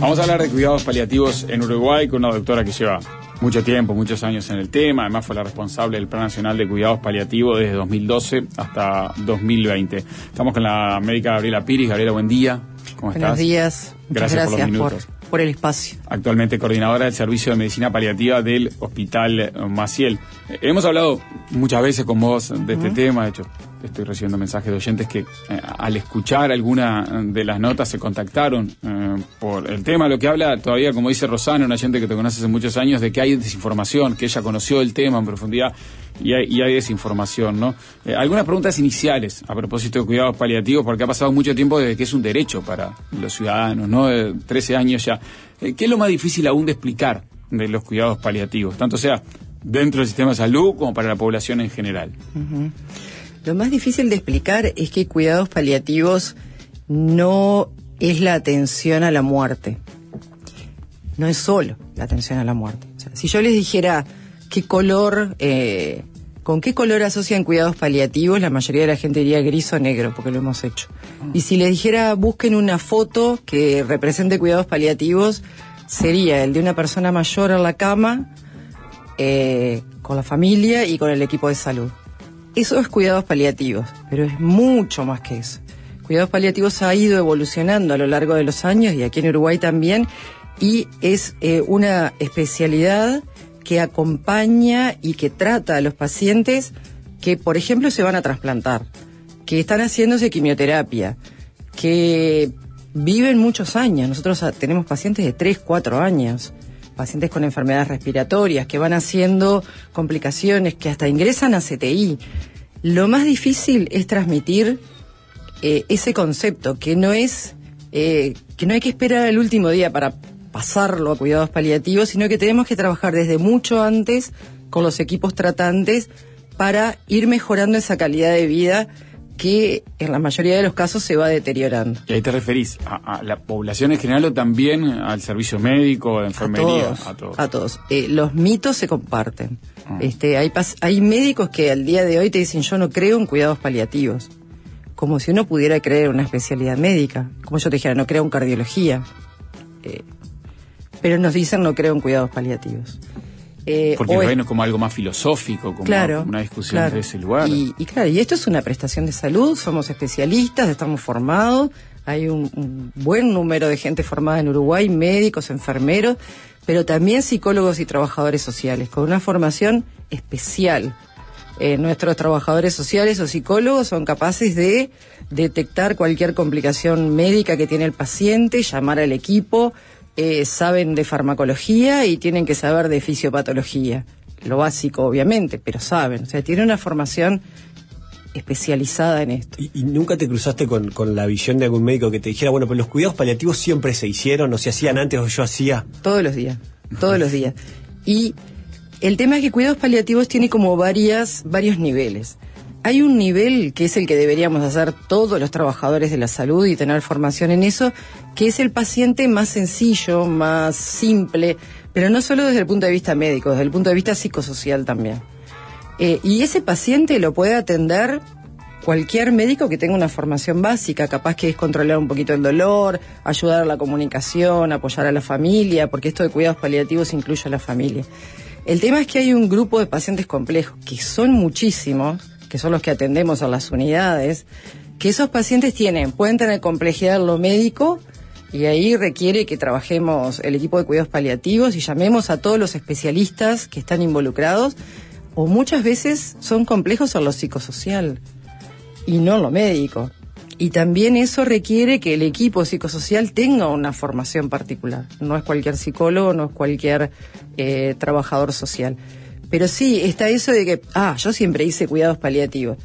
Vamos a hablar de cuidados paliativos en Uruguay con una doctora que lleva mucho tiempo, muchos años en el tema. Además fue la responsable del Plan Nacional de Cuidados Paliativos desde 2012 hasta 2020. Estamos con la médica Gabriela Piris. Gabriela, buen día. ¿Cómo estás? Buenos días. Gracias por los minutos. Por el espacio. Actualmente coordinadora del Servicio de Medicina Paliativa del Hospital Maciel. Hemos hablado muchas veces con vos de este tema. De hecho, estoy recibiendo mensajes de oyentes que al escuchar alguna de las notas se contactaron por el tema. Lo que habla todavía, como dice Rosana, una oyente que te conoce hace muchos años, de que hay desinformación, que ella conoció el tema en profundidad y hay desinformación, ¿no? Algunas preguntas iniciales a propósito de cuidados paliativos, porque ha pasado mucho tiempo desde que es un derecho para los ciudadanos, ¿no? 13 años ya. ¿Qué es lo más difícil aún de explicar de los cuidados paliativos? Tanto sea dentro del sistema de salud como para la población en general. Uh-huh. Lo más difícil de explicar es que cuidados paliativos no es la atención a la muerte. No es solo la atención a la muerte. O sea, si yo les dijera qué color, con qué color asocian cuidados paliativos, la mayoría de la gente diría gris o negro, porque lo hemos hecho. Y si les dijera busquen una foto que represente cuidados paliativos, sería el de una persona mayor en la cama, con la familia y con el equipo de salud. Eso es cuidados paliativos, pero es mucho más que eso. Cuidados paliativos ha ido evolucionando a lo largo de los años, y aquí en Uruguay también, y es una especialidad que acompaña y que trata a los pacientes que, por ejemplo, se van a trasplantar, que están haciéndose quimioterapia, que viven muchos años. Nosotros tenemos pacientes de 3, 4 años, pacientes con enfermedades respiratorias, que van haciendo complicaciones, que hasta ingresan a CTI. Lo más difícil es transmitir ese concepto, que no es que no hay que esperar el último día para pasarlo a cuidados paliativos, sino que tenemos que trabajar desde mucho antes con los equipos tratantes para ir mejorando esa calidad de vida que en la mayoría de los casos se va deteriorando. ¿Y ahí te referís a la población en general o también al servicio médico, de enfermería? A todos. Los mitos se comparten. Hay médicos que al día de hoy te dicen yo no creo en cuidados paliativos. Como si uno pudiera creer en una especialidad médica. Como yo te dijera, no creo en cardiología. Pero nos dicen no creo en cuidados paliativos. Porque lo ven como algo más filosófico, como una discusión de ese lugar. Y esto es una prestación de salud, somos especialistas, estamos formados, hay un buen número de gente formada en Uruguay, médicos, enfermeros, pero también psicólogos y trabajadores sociales, con una formación especial. Nuestros trabajadores sociales o psicólogos son capaces de detectar cualquier complicación médica que tiene el paciente, llamar al equipo. Saben de farmacología y tienen que saber de fisiopatología. Lo básico, obviamente, pero saben. O sea, tienen una formación especializada en esto. ¿Y nunca te cruzaste con la visión de algún médico que te dijera, bueno, pero los cuidados paliativos siempre se hicieron, o se hacían antes, o yo hacía? Todos los días. Y el tema es que cuidados paliativos tiene como varios niveles. Hay un nivel que es el que deberíamos hacer todos los trabajadores de la salud y tener formación en eso, que es el paciente más sencillo, más simple, pero no solo desde el punto de vista médico, desde el punto de vista psicosocial también. Y ese paciente lo puede atender cualquier médico que tenga una formación básica, capaz que es controlar un poquito el dolor, ayudar a la comunicación, apoyar a la familia, porque esto de cuidados paliativos incluye a la familia. El tema es que hay un grupo de pacientes complejos, que son muchísimos, que son los que atendemos a las unidades, que esos pacientes pueden tener complejidad en lo médico, y ahí requiere que trabajemos el equipo de cuidados paliativos y llamemos a todos los especialistas que están involucrados, o muchas veces son complejos en lo psicosocial y no en lo médico. Y también eso requiere que el equipo psicosocial tenga una formación particular. No es cualquier psicólogo, no es cualquier trabajador social. Pero sí, está eso de que, yo siempre hice cuidados paliativos.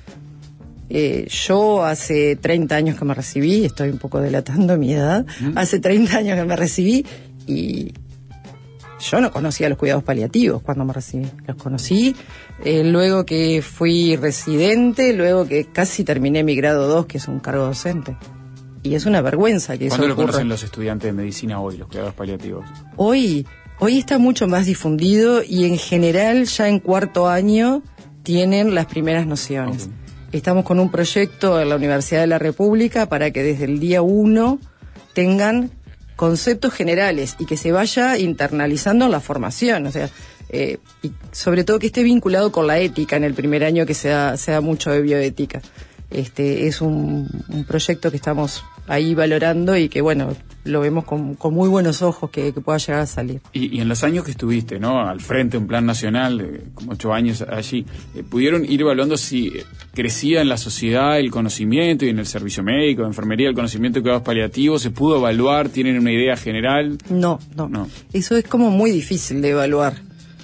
Yo hace 30 años que me recibí, estoy un poco delatando mi edad, hace 30 años que me recibí y yo no conocía los cuidados paliativos cuando me recibí. Los conocí luego que fui residente, luego que casi terminé mi grado 2, que es un cargo docente. Y es una vergüenza que eso ocurra. ¿Cuándo lo conocen los estudiantes de medicina hoy, los cuidados paliativos? Hoy está mucho más difundido y en general ya en cuarto año tienen las primeras nociones. Okay. Estamos con un proyecto en la Universidad de la República para que desde el día 1 tengan conceptos generales y que se vaya internalizando en la formación, o sea, y sobre todo que esté vinculado con la ética en el primer año, que se da mucho de bioética. Es un proyecto que estamos ahí valorando y que, bueno, lo vemos con muy buenos ojos que pueda llegar a salir. Y en los años que estuviste, ¿no?, al frente de un plan nacional, como 8 años allí, ¿pudieron ir evaluando si crecía en la sociedad el conocimiento y en el servicio médico, de enfermería, el conocimiento de cuidados paliativos? ¿Se pudo evaluar? ¿Tienen una idea general? No. Eso es como muy difícil de evaluar.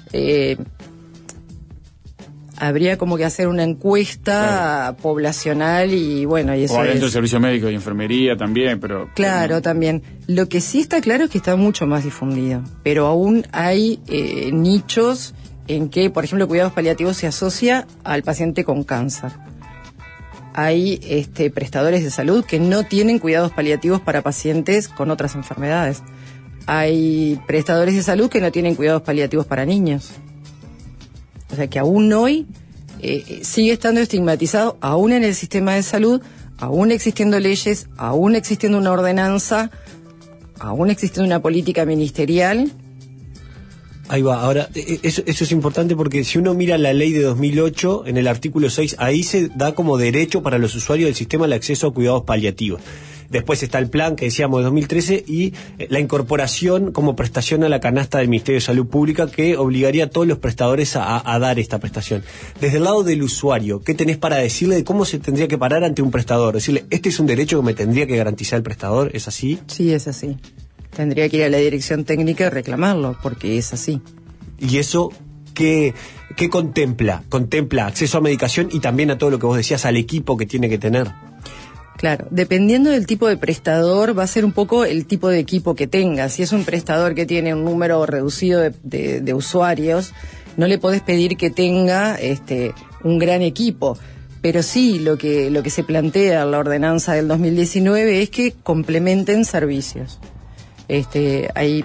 Habría como que hacer una encuesta poblacional y bueno, y eso o adentro del servicio médico y enfermería también, pero... Claro, también. Lo que sí está claro es que está mucho más difundido, pero aún hay nichos en que, por ejemplo, cuidados paliativos se asocia al paciente con cáncer. Hay prestadores de salud que no tienen cuidados paliativos para pacientes con otras enfermedades. Hay prestadores de salud que no tienen cuidados paliativos para niños. O sea que aún hoy sigue estando estigmatizado, aún en el sistema de salud, aún existiendo leyes, aún existiendo una ordenanza, aún existiendo una política ministerial. Ahí va, ahora, eso es importante porque si uno mira la ley de 2008, en el artículo 6, ahí se da como derecho para los usuarios del sistema el acceso a cuidados paliativos. Después está el plan que decíamos de 2013 y la incorporación como prestación a la canasta del Ministerio de Salud Pública que obligaría a todos los prestadores a dar esta prestación. Desde el lado del usuario, ¿qué tenés para decirle de cómo se tendría que parar ante un prestador? Decirle, este es un derecho que me tendría que garantizar el prestador, ¿es así? Sí, es así. Tendría que ir a la dirección técnica y reclamarlo, porque es así. ¿Y eso qué contempla? Contempla acceso a medicación y también a todo lo que vos decías, al equipo que tiene que tener. Claro, dependiendo del tipo de prestador, va a ser un poco el tipo de equipo que tenga. Si es un prestador que tiene un número reducido de usuarios, no le podés pedir que tenga un gran equipo. Pero sí, lo que se plantea en la ordenanza del 2019 es que complementen servicios. Hay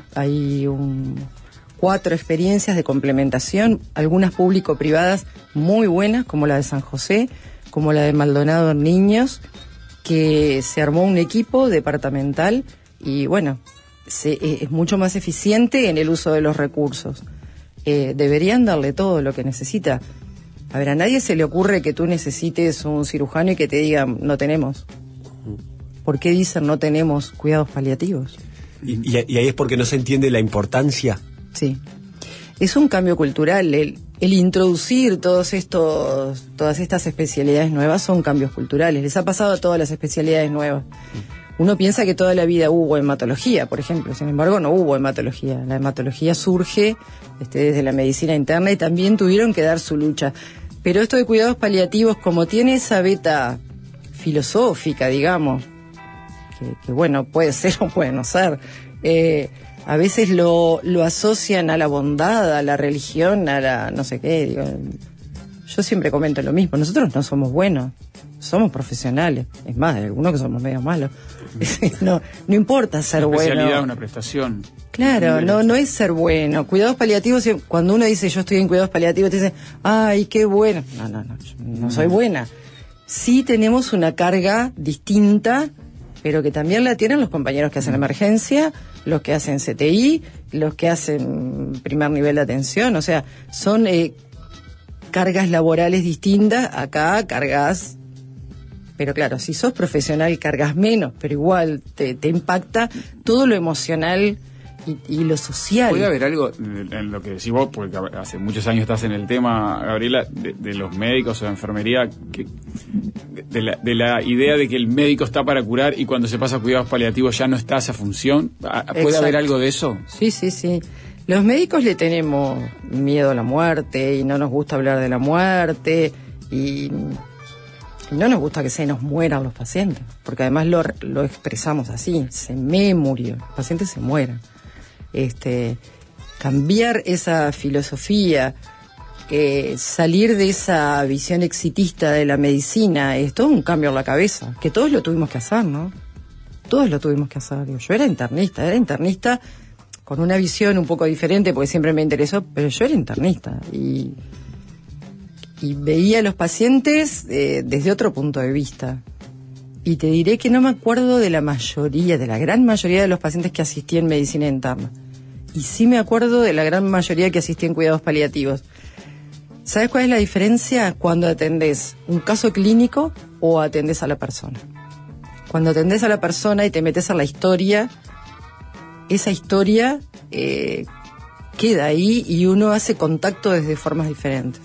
4 experiencias de complementación, algunas público-privadas muy buenas, como la de San José, como la de Maldonado en Niños, que se armó un equipo departamental y bueno, es mucho más eficiente en el uso de los recursos. Deberían darle todo lo que necesita. A ver, a nadie se le ocurre que tú necesites un cirujano y que te digan, no tenemos. ¿Por qué dicen no tenemos cuidados paliativos? Y ahí es porque no se entiende la importancia. Sí. Es un cambio cultural. El introducir todas estas especialidades nuevas son cambios culturales. Les ha pasado a todas las especialidades nuevas. Uno piensa que toda la vida hubo hematología, por ejemplo. Sin embargo, no hubo hematología. La hematología surge desde la medicina interna y también tuvieron que dar su lucha. Pero esto de cuidados paliativos, como tiene esa beta filosófica, digamos, que bueno, puede ser o puede no ser, a veces lo asocian a la bondad, a la religión, a la no sé qué. Digo, yo siempre comento lo mismo. Nosotros no somos buenos, somos profesionales. Es más, hay algunos que somos medio malos. No importa ser bueno. Una especialidad, una prestación. Claro, no es ser bueno. Cuidados paliativos, cuando uno dice yo estoy en cuidados paliativos, te dicen, ay, qué bueno. No soy buena. Sí tenemos una carga distinta, pero que también la tienen los compañeros que hacen emergencia, los que hacen CTI, los que hacen primer nivel de atención. O sea, son cargas laborales distintas. Acá cargas, pero claro, si sos profesional cargas menos, pero igual te impacta todo lo emocional y lo social. ¿Puede haber algo en lo que decís vos, porque hace muchos años estás en el tema, Gabriela, de los médicos o de enfermería, de la idea de que el médico está para curar y cuando se pasa a cuidados paliativos ya no está esa función? ¿Puede Exacto. haber algo de eso? Sí. Los médicos le tenemos miedo a la muerte y no nos gusta hablar de la muerte y no nos gusta que se nos mueran los pacientes, porque además lo expresamos así, se me murió, los pacientes se mueran. Cambiar esa filosofía, salir de esa visión exitista de la medicina, es todo un cambio en la cabeza, que todos lo tuvimos que hacer, ¿no? Todos lo tuvimos que hacer. Yo era internista con una visión un poco diferente, porque siempre me interesó, pero yo era internista y veía a los pacientes desde otro punto de vista. Y te diré que no me acuerdo de la gran mayoría de los pacientes que asistí en medicina interna. Y sí me acuerdo de la gran mayoría que asistí en cuidados paliativos. ¿Sabes cuál es la diferencia cuando atendés un caso clínico o atendés a la persona? Cuando atendés a la persona y te metes a la historia, esa historia queda ahí y uno hace contacto desde formas diferentes.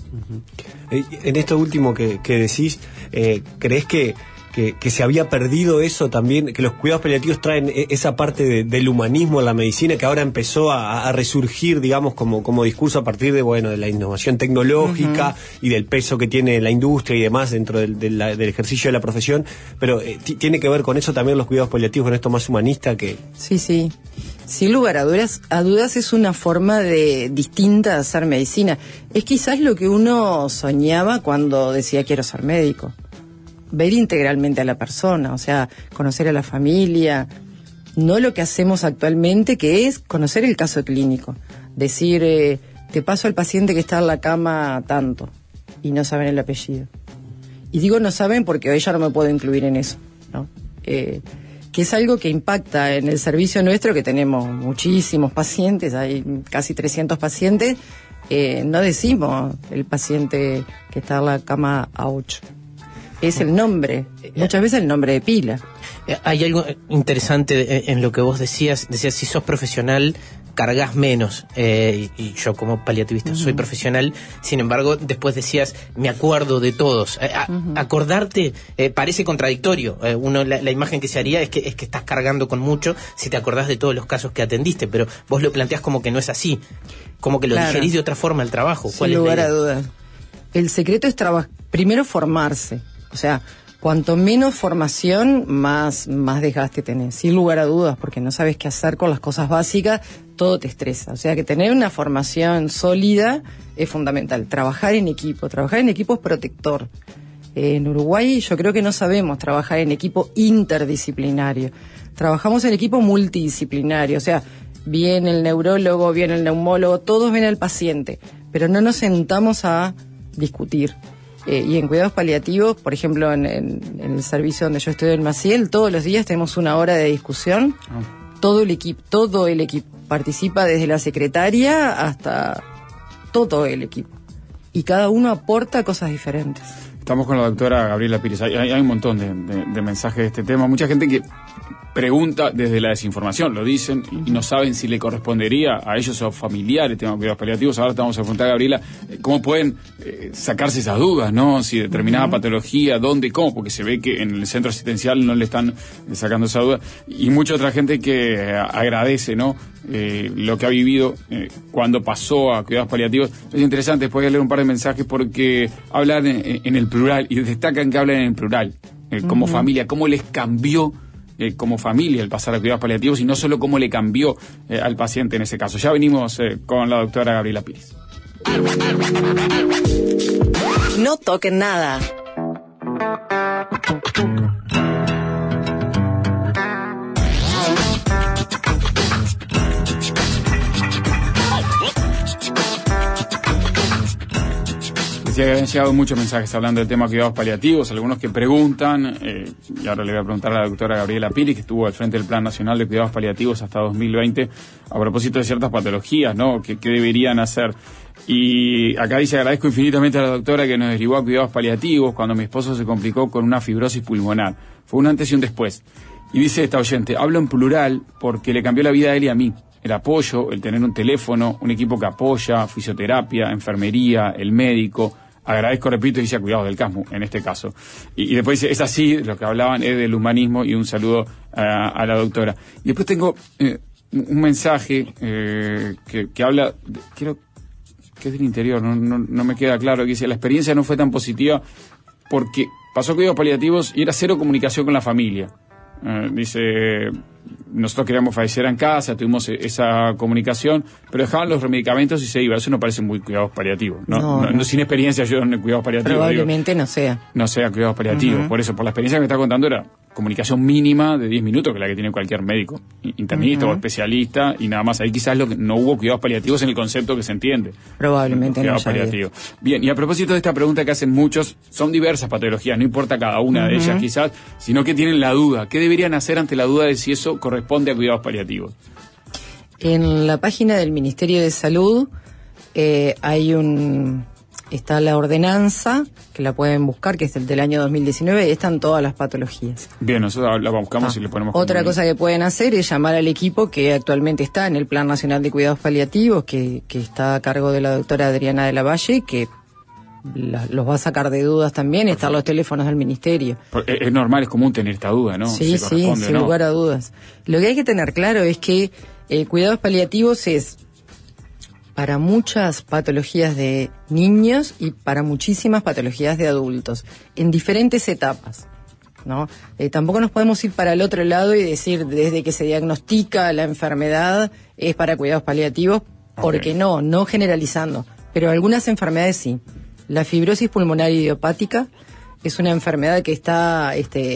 En esto último que decís, ¿crees que se había perdido eso también, que los cuidados paliativos traen esa parte del humanismo en la medicina que ahora empezó a resurgir, digamos, como discurso a partir de la innovación tecnológica y del peso que tiene la industria y demás dentro del ejercicio de la profesión, pero tiene que ver con eso también los cuidados paliativos, con esto más humanista que... Sí. Sin lugar a dudas es una forma distinta de hacer medicina. Es quizás lo que uno soñaba cuando decía quiero ser médico. Ver integralmente a la persona, o sea, conocer a la familia, no lo que hacemos actualmente, que es conocer el caso clínico. Decir, te paso al paciente que está en la cama tanto, y no saben el apellido. Y digo no saben porque hoy ya no me puedo incluir en eso, ¿no? Que es algo que impacta en el servicio nuestro, que tenemos muchísimos pacientes, hay casi 300 pacientes, no decimos el paciente que está en la cama A8. Es el nombre, muchas veces el nombre de pila. Hay algo interesante en lo que vos decías si sos profesional cargas menos, y yo como paliativista soy profesional, sin embargo después decías me acuerdo de todos. Acordarte parece contradictorio, la imagen que se haría es que estás cargando con mucho si te acordás de todos los casos que atendiste, pero vos lo planteás como que no es así, como que lo digerís de otra forma el trabajo. Sin lugar a dudas. El secreto es primero formarse. O sea, cuanto menos formación, más desgaste tenés, sin lugar a dudas, porque no sabes qué hacer con las cosas básicas, todo te estresa. O sea, que tener una formación sólida es fundamental. Trabajar en equipo es protector. En Uruguay yo creo que no sabemos trabajar en equipo interdisciplinario. Trabajamos en equipo multidisciplinario, o sea, viene el neurólogo, viene el neumólogo, todos ven al paciente, pero no nos sentamos a discutir. Y en cuidados paliativos, por ejemplo, en el servicio donde yo estoy en Maciel, todos los días tenemos una hora de discusión. Todo el equipo participa, desde la secretaria hasta todo el equipo. Y cada uno aporta cosas diferentes. Estamos con la doctora Gabriela Pires. Hay un montón de mensajes de este tema. Mucha gente que pregunta desde la desinformación, lo dicen, y no saben si le correspondería a ellos o familiares el tema de cuidados paliativos. Ahora te vamos a preguntar, Gabriela, cómo pueden sacarse esas dudas, ¿no? Si determinada patología, dónde y cómo, porque se ve que en el centro asistencial no le están sacando esa duda. Y mucha otra gente que agradece, ¿no? Lo que ha vivido cuando pasó a cuidados paliativos. Es interesante, voy a leer un par de mensajes porque hablan en el plural y destacan que hablan en el plural, como familia, cómo les cambió como familia el pasar a cuidados paliativos y no solo cómo le cambió al paciente en ese caso. Ya venimos con la doctora Gabriela Pires. No toquen nada. Decía que habían llegado muchos mensajes hablando del tema de cuidados paliativos, algunos que preguntan, y ahora le voy a preguntar a la doctora Gabriela Pires, que estuvo al frente del Plan Nacional de Cuidados Paliativos hasta 2020, a propósito de ciertas patologías, ¿no? ¿Qué deberían hacer? Y acá dice, agradezco infinitamente a la doctora que nos derivó a cuidados paliativos cuando mi esposo se complicó con una fibrosis pulmonar. Fue un antes y un después. Y dice esta oyente, hablo en plural porque le cambió la vida a él y a mí. El apoyo, el tener un teléfono, un equipo que apoya, fisioterapia, enfermería, el médico. Agradezco, repito, dice a cuidados del CASMU, en este caso. Y después dice, es así, lo que hablaban es del humanismo, y un saludo a la doctora. Y después tengo un mensaje que habla, creo que es del interior, no me queda claro, que dice, la experiencia no fue tan positiva porque pasó cuidados paliativos y era cero comunicación con la familia. Dice, nosotros queríamos fallecer en casa, tuvimos esa comunicación, pero dejaban los medicamentos y se iba. Eso no parece muy cuidados paliativos. No, sin experiencia yo en cuidados paliativos. Probablemente no sea. No sea cuidados paliativos. Por eso, por la experiencia que me está contando, era comunicación mínima de 10 minutos, que es la que tiene cualquier médico, internista o especialista, y nada más. Ahí quizás no hubo cuidados paliativos en el concepto que se entiende. Probablemente no. Paliativos. Bien, y a propósito de esta pregunta que hacen muchos, son diversas patologías, no importa cada una de ellas quizás, sino que tienen la duda. ¿Qué deberían hacer ante la duda de si eso corresponde a cuidados paliativos? En la página del Ministerio de Salud está la ordenanza, que la pueden buscar, que es el del año 2019, y están todas las patologías. Bien, nosotros la buscamos y le ponemos... Otra cosa que pueden hacer es llamar al equipo que actualmente está en el Plan Nacional de Cuidados Paliativos, que está a cargo de la doctora Adriana de la Valle, que los va a sacar de dudas también. Están los teléfonos del Ministerio. Es normal, es común tener esta duda, ¿no? Sí, sin lugar a dudas. Lo que hay que tener claro es que cuidados paliativos es para muchas patologías de niños y para muchísimas patologías de adultos, en diferentes etapas, ¿no? Tampoco nos podemos ir para el otro lado y decir desde que se diagnostica la enfermedad es para cuidados paliativos, porque no generalizando, pero algunas enfermedades sí. La fibrosis pulmonar idiopática es una enfermedad que está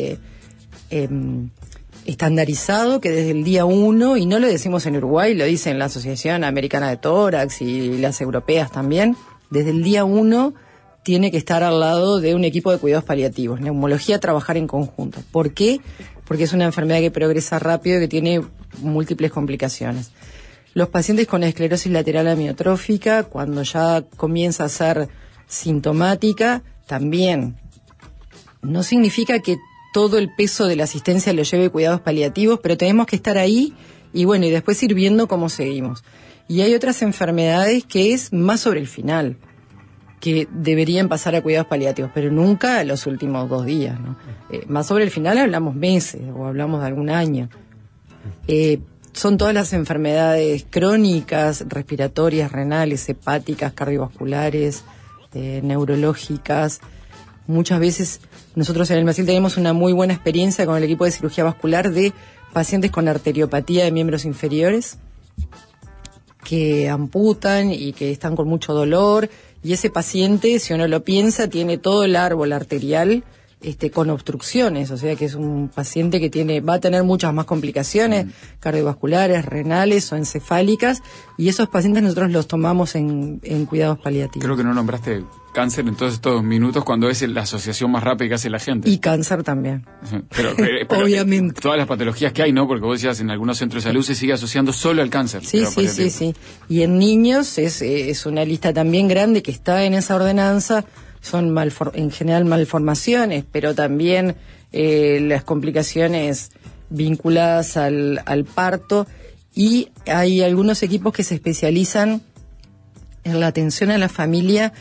estandarizado, que desde el día 1, y no lo decimos en Uruguay, lo dicen la Asociación Americana de Tórax y las europeas también, desde el día 1 tiene que estar al lado de un equipo de cuidados paliativos, neumología, trabajar en conjunto. ¿Por qué? Porque es una enfermedad que progresa rápido y que tiene múltiples complicaciones. Los pacientes con esclerosis lateral amiotrófica, cuando ya comienza a ser sintomática, también. No significa que todo el peso de la asistencia lo lleve cuidados paliativos, pero tenemos que estar ahí y bueno, y después ir viendo cómo seguimos. Y hay otras enfermedades que es más sobre el final, que deberían pasar a cuidados paliativos, pero nunca los últimos 2 días, ¿no? Más sobre el final hablamos meses o hablamos de algún año. Son todas las enfermedades crónicas, respiratorias, renales, hepáticas, cardiovasculares, neurológicas. Muchas veces nosotros en el MASIL tenemos una muy buena experiencia con el equipo de cirugía vascular de pacientes con arteriopatía de miembros inferiores que amputan y que están con mucho dolor, y ese paciente, si uno lo piensa, tiene todo el árbol arterial con obstrucciones, o sea que es un paciente que va a tener muchas más complicaciones cardiovasculares, renales o encefálicas, y esos pacientes nosotros los tomamos en cuidados paliativos. Creo que no nombraste cáncer en todos estos minutos, cuando es la asociación más rápida que hace la gente. Y cáncer también. Pero obviamente. Todas las patologías que hay, ¿no? Porque vos decías, en algunos centros de salud se sigue asociando solo al cáncer. Sí. Y en niños es una lista también grande que está en esa ordenanza. Son en general malformaciones, pero también las complicaciones vinculadas al parto, y hay algunos equipos que se especializan en la atención a la familia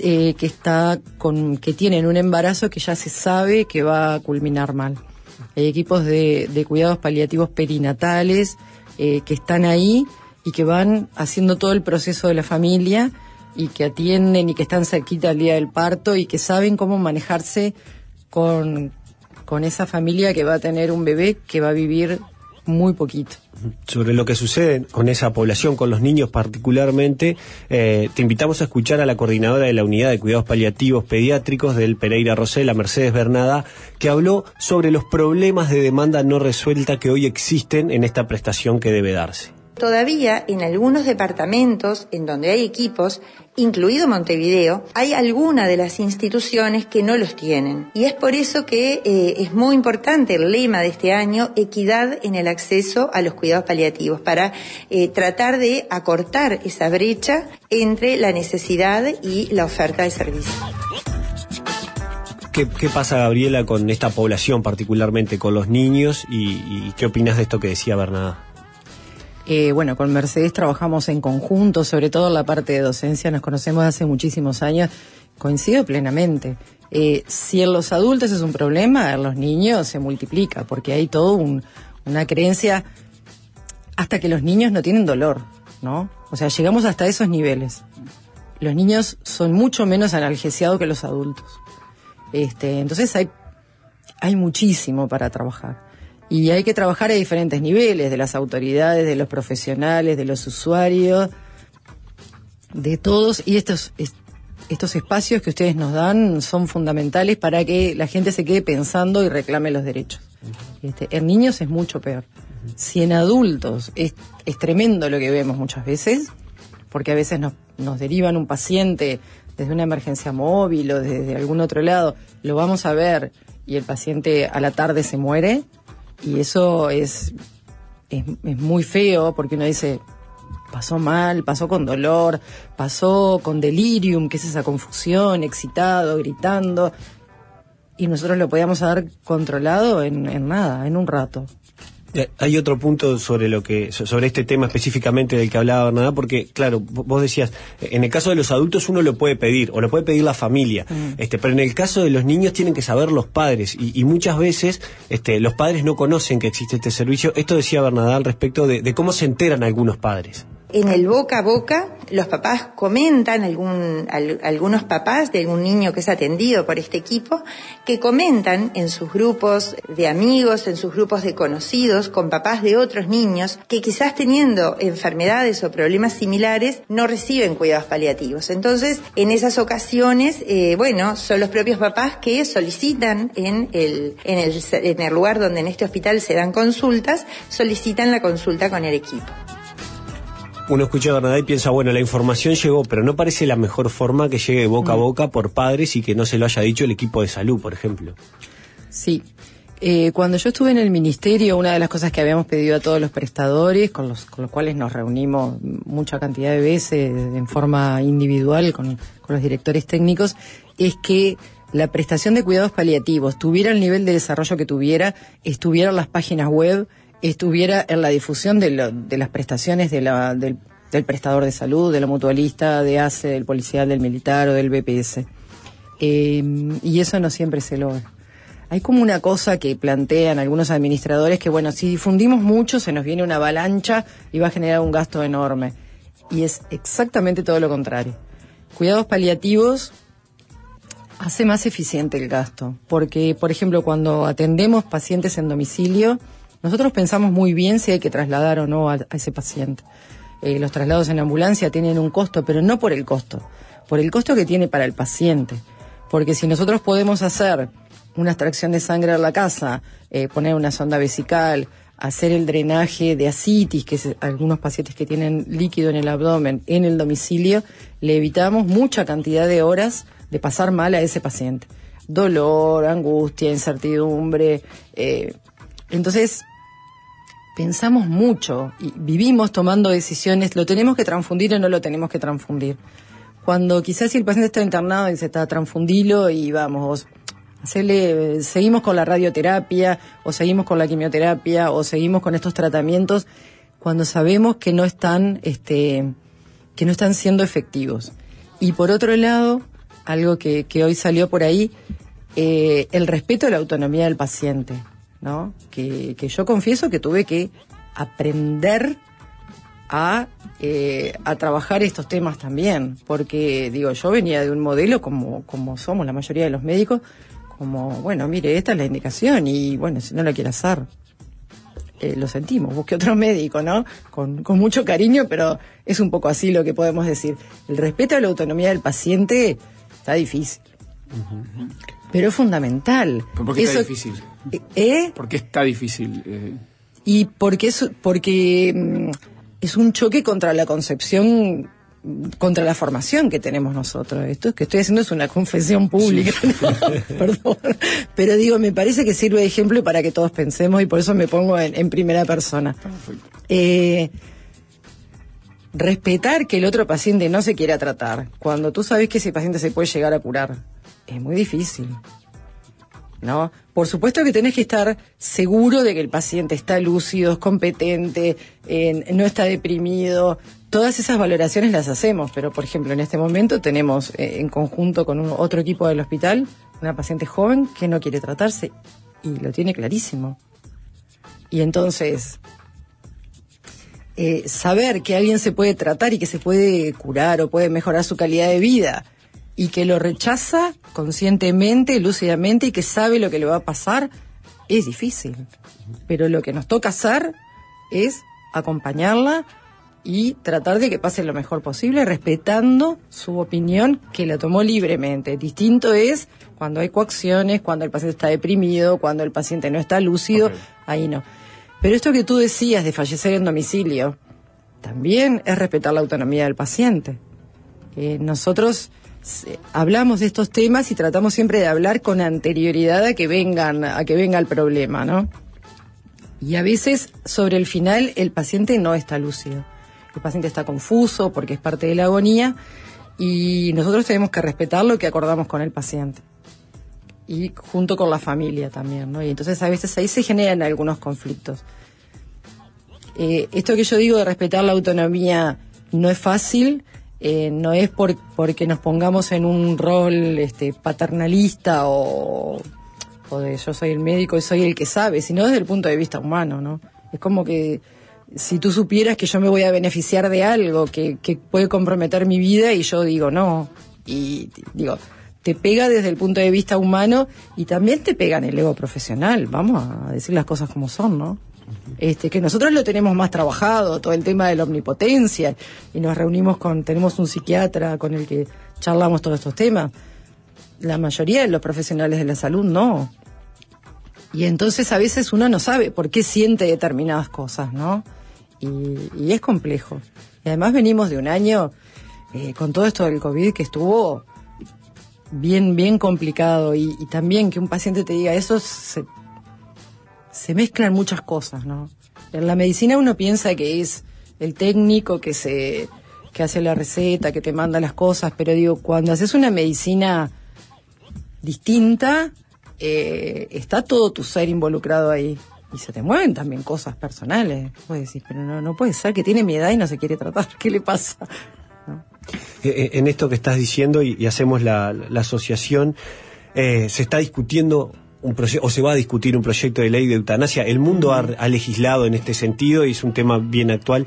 que tienen un embarazo que ya se sabe que va a culminar mal. Hay equipos de cuidados paliativos perinatales que están ahí y que van haciendo todo el proceso de la familia y que atienden y que están cerquita al día del parto y que saben cómo manejarse con esa familia que va a tener un bebé que va a vivir muy poquito. Sobre lo que sucede con esa población, con los niños particularmente, te invitamos a escuchar a la coordinadora de la Unidad de Cuidados Paliativos Pediátricos del Pereira Rosell, Mercedes Bernada, que habló sobre los problemas de demanda no resuelta que hoy existen en esta prestación que debe darse. Todavía en algunos departamentos en donde hay equipos, incluido Montevideo, hay alguna de las instituciones que no los tienen. Y es por eso que es muy importante el lema de este año, equidad en el acceso a los cuidados paliativos, para tratar de acortar esa brecha entre la necesidad y la oferta de servicios. ¿Qué pasa, Gabriela, con esta población, particularmente con los niños, y qué opinas de esto que decía Bernada? Bueno, con Mercedes trabajamos en conjunto, sobre todo en la parte de docencia, nos conocemos hace muchísimos años, coincido plenamente. Si en los adultos es un problema, en los niños se multiplica, porque hay todo una creencia, hasta que los niños no tienen dolor, ¿no? O sea, llegamos hasta esos niveles. Los niños son mucho menos analgesiados que los adultos. Entonces hay muchísimo para trabajar. Y hay que trabajar a diferentes niveles, de las autoridades, de los profesionales, de los usuarios, de todos. Y estos espacios que ustedes nos dan son fundamentales para que la gente se quede pensando y reclame los derechos. En niños es mucho peor. Si en adultos es tremendo lo que vemos muchas veces, porque a veces nos derivan un paciente desde una emergencia móvil o desde algún otro lado, lo vamos a ver y el paciente a la tarde se muere, y eso es muy feo, porque uno dice, pasó mal, pasó con dolor, pasó con delirium, que es esa confusión, excitado, gritando, y nosotros lo podíamos haber controlado en nada, en un rato. Hay otro punto sobre este tema específicamente del que hablaba Bernadette, porque claro, vos decías, en el caso de los adultos uno lo puede pedir, o lo puede pedir la familia, pero en el caso de los niños tienen que saber los padres, y muchas veces los padres no conocen que existe este servicio. Esto decía Bernadette al respecto de cómo se enteran algunos padres. En el boca a boca, los papás comentan, algunos papás de algún niño que es atendido por este equipo, que comentan en sus grupos de amigos, en sus grupos de conocidos, con papás de otros niños, que quizás teniendo enfermedades o problemas similares, no reciben cuidados paliativos. Entonces, en esas ocasiones, son los propios papás que solicitan en el lugar donde en este hospital se dan consultas, solicitan la consulta con el equipo. Uno escucha a Bernadette y piensa, bueno, la información llegó, pero no parece la mejor forma que llegue boca a boca por padres y que no se lo haya dicho el equipo de salud, por ejemplo. Sí. Cuando yo estuve en el ministerio, una de las cosas que habíamos pedido a todos los prestadores, con los cuales nos reunimos mucha cantidad de veces en forma individual con los directores técnicos, es que la prestación de cuidados paliativos tuviera el nivel de desarrollo que tuviera, estuviera en las páginas web, estuviera en la difusión de las prestaciones del prestador de salud, de la mutualista, de ACE, del policial, del militar o del BPS. Y eso no siempre se logra. Hay como una cosa que plantean algunos administradores que, bueno, si difundimos mucho se nos viene una avalancha y va a generar un gasto enorme. Y es exactamente todo lo contrario. Cuidados paliativos hace más eficiente el gasto, porque, por ejemplo, cuando atendemos pacientes en domicilio, nosotros pensamos muy bien si hay que trasladar o no a ese paciente. Los traslados en ambulancia tienen un costo, pero no por el costo que tiene para el paciente. Porque si nosotros podemos hacer una extracción de sangre en la casa, poner una sonda vesical, hacer el drenaje de ascitis, que es algunos pacientes que tienen líquido en el abdomen, en el domicilio, le evitamos mucha cantidad de horas de pasar mal a ese paciente. Dolor, angustia, incertidumbre. Entonces, pensamos mucho y vivimos tomando decisiones, ¿lo tenemos que transfundir o no lo tenemos que transfundir? Cuando quizás si el paciente está internado y se está transfundilo y vamos, seguimos con la radioterapia o seguimos con la quimioterapia o seguimos con estos tratamientos cuando sabemos que no están siendo efectivos. Y por otro lado, algo que hoy salió por ahí, el respeto a la autonomía del paciente, ¿no? Que yo confieso que tuve que aprender a trabajar estos temas también, porque digo, yo venía de un modelo como somos la mayoría de los médicos, como, bueno, mire, esta es la indicación y bueno, si no la quiere hacer, lo sentimos, busque otro médico, ¿no? Con mucho cariño, pero es un poco así lo que podemos decir. El respeto a la autonomía del paciente está difícil. Uh-huh. Pero es fundamental. ¿Por qué está difícil? ¿Por qué está difícil? Y porque es un choque contra la concepción, contra la formación que tenemos nosotros. Esto que estoy haciendo es una confesión pública, sí. ¿No? Perdón. Pero digo, me parece que sirve de ejemplo para que todos pensemos y por eso me pongo en primera persona. Respetar que el otro paciente no se quiera tratar, cuando tú sabes que ese paciente se puede llegar a curar, es muy difícil, ¿no? Por supuesto que tenés que estar seguro de que el paciente está lúcido, es competente, no está deprimido. Todas esas valoraciones las hacemos, pero por ejemplo en este momento tenemos en conjunto con otro equipo del hospital una paciente joven que no quiere tratarse y lo tiene clarísimo. Y entonces saber que alguien se puede tratar y que se puede curar o puede mejorar su calidad de vida y que lo rechaza conscientemente, lúcidamente y que sabe lo que le va a pasar, es difícil, pero lo que nos toca hacer es acompañarla y tratar de que pase lo mejor posible, respetando su opinión, que la tomó libremente. Distinto es cuando hay coacciones, cuando el paciente está deprimido, cuando el paciente no está lúcido, ahí no. Pero esto que tú decías de fallecer en domicilio, también es respetar la autonomía del paciente. Nosotros hablamos de estos temas y tratamos siempre de hablar con anterioridad a que venga el problema, ¿no? Y a veces, sobre el final, el paciente no está lúcido. El paciente está confuso porque es parte de la agonía y nosotros tenemos que respetar lo que acordamos con el paciente. Y junto con la familia también, ¿no? Y entonces a veces ahí se generan algunos conflictos. Esto que yo digo de respetar la autonomía no es fácil, no es porque nos pongamos en un rol paternalista o de yo soy el médico y soy el que sabe, sino desde el punto de vista humano, ¿no? Es como que si tú supieras que yo me voy a beneficiar de algo que puede comprometer mi vida y yo digo no, y digo, te pega desde el punto de vista humano y también te pega en el ego profesional, vamos a decir las cosas como son, ¿no? Que nosotros lo tenemos más trabajado, todo el tema de la omnipotencia, y nos reunimos tenemos un psiquiatra con el que charlamos todos estos temas. La mayoría de los profesionales de la salud no. Y entonces a veces uno no sabe por qué siente determinadas cosas, ¿no? Y es complejo. Y además venimos de un año con todo esto del COVID que estuvo bien complicado y también que un paciente te diga eso se mezclan muchas cosas, ¿no? En la medicina uno piensa que es el técnico que hace la receta, que te manda las cosas, pero digo, cuando haces una medicina distinta, está todo tu ser involucrado ahí. Y se te mueven también cosas personales. Puedes decir, pero no puede ser que tiene mi edad y no se quiere tratar. ¿Qué le pasa? ¿No? En esto que estás diciendo, y hacemos la asociación, se está discutiendo o se va a discutir un proyecto de ley de eutanasia. El mundo ha legislado en este sentido y es un tema bien actual.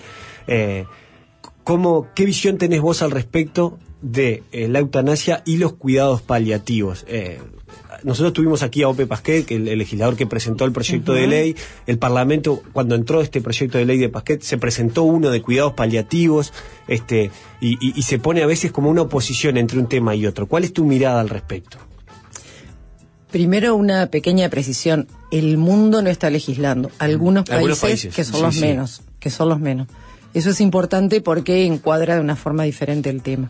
¿Qué visión tenés vos al respecto de la eutanasia y los cuidados paliativos? Nosotros tuvimos aquí a Ope Pasquet, que el legislador que presentó el proyecto de ley. El Parlamento, cuando entró este proyecto de ley de Pasquet, se presentó uno de cuidados paliativos, y se pone a veces como una oposición entre un tema y otro. ¿Cuál es tu mirada al respecto? Primero, una pequeña precisión. El mundo no está legislando. Algunos países que son los menos. Eso es importante porque encuadra de una forma diferente el tema.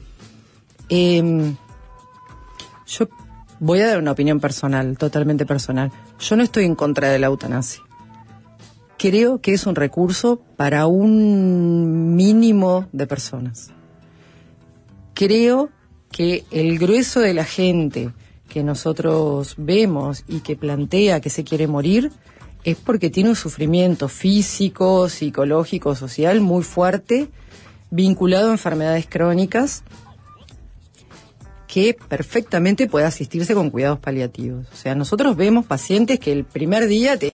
Yo voy a dar una opinión personal, totalmente personal. Yo no estoy en contra de la eutanasia. Creo que es un recurso para un mínimo de personas. Creo que el grueso de la gente que nosotros vemos y que plantea que se quiere morir es porque tiene un sufrimiento físico, psicológico, social muy fuerte, vinculado a enfermedades crónicas, que perfectamente puede asistirse con cuidados paliativos. O sea, nosotros vemos pacientes que el primer día